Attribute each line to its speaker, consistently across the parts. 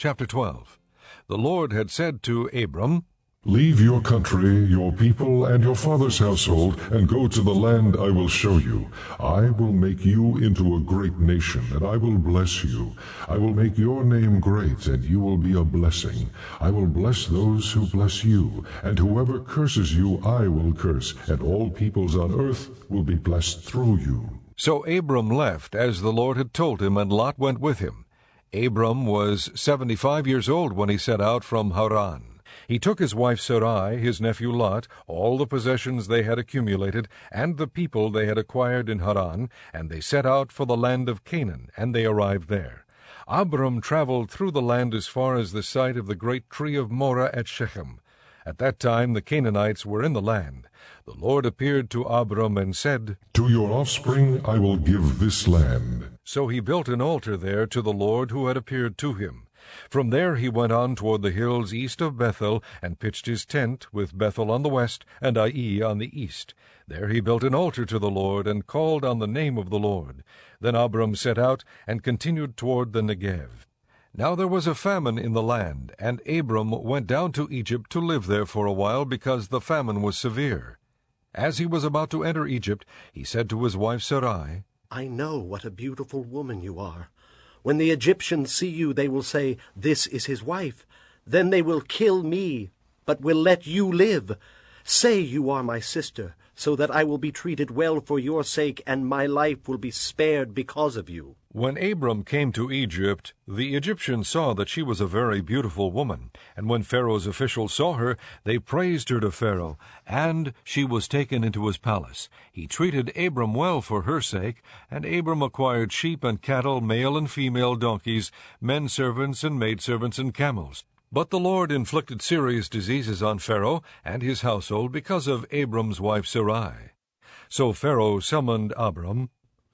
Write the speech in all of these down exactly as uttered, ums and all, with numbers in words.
Speaker 1: Chapter twelve. The Lord had said to Abram,
Speaker 2: "Leave your country, your people, and your father's household, and go to the land I will show you. I will make you into a great nation, and I will bless you. I will make your name great, and you will be a blessing. I will bless those who bless you, and whoever curses you I will curse, and all peoples on earth will be blessed through you."
Speaker 1: So Abram left as the Lord had told him, and Lot went with him. Abram was seventy-five years old when he set out from Haran. He took his wife Sarai, his nephew Lot, all the possessions they had accumulated, and the people they had acquired in Haran, and they set out for the land of Canaan, and they arrived there. Abram traveled through the land as far as the site of the great tree of Moreh at Shechem. At that time the Canaanites were in the land. The Lord appeared to Abram and said,
Speaker 2: "To your offspring I will give this land."
Speaker 1: So he built an altar there to the Lord who had appeared to him. From there he went on toward the hills east of Bethel, and pitched his tent, with Bethel on the west and Ai on the east. There he built an altar to the Lord, and called on the name of the Lord. Then Abram set out, and continued toward the Negev. Now there was a famine in the land, and Abram went down to Egypt to live there for a while, because the famine was severe. As he was about to enter Egypt, he said to his wife Sarai,
Speaker 3: "I know what a beautiful woman you are. When the Egyptians see you, they will say, 'This is his wife.' Then they will kill me, but will let you live. Say you are my sister, so that I will be treated well for your sake, and my life will be spared because of you."
Speaker 1: When Abram came to Egypt, the Egyptians saw that she was a very beautiful woman. And when Pharaoh's officials saw her, they praised her to Pharaoh, and she was taken into his palace. He treated Abram well for her sake, and Abram acquired sheep and cattle, male and female donkeys, men servants and maidservants and camels. But the Lord inflicted serious diseases on Pharaoh and his household because of Abram's wife Sarai. So Pharaoh summoned Abram.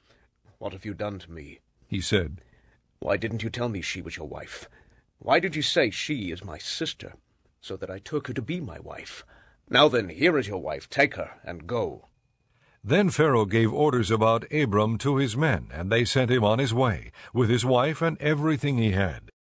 Speaker 4: "What have you done to me?"
Speaker 1: he said.
Speaker 4: "Why didn't you tell me she was your wife? Why did you say she is my sister, so that I took her to be my wife? Now then, here is your wife. Take her and go."
Speaker 1: Then Pharaoh gave orders about Abram to his men, and they sent him on his way, with his wife and everything he had.